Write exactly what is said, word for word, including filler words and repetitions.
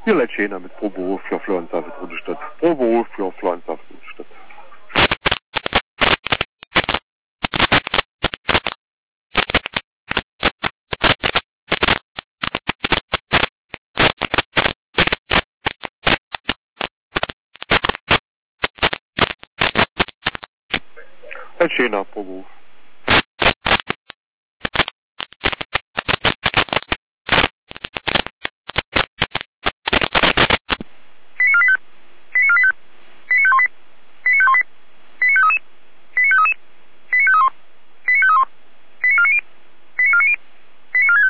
Ihr leid schöner mit pro Beruf für Pflanzensaft Rudestadt. Pro Beruf für Pflanzensaft Rudestadt. Ein schöner pro Beruf.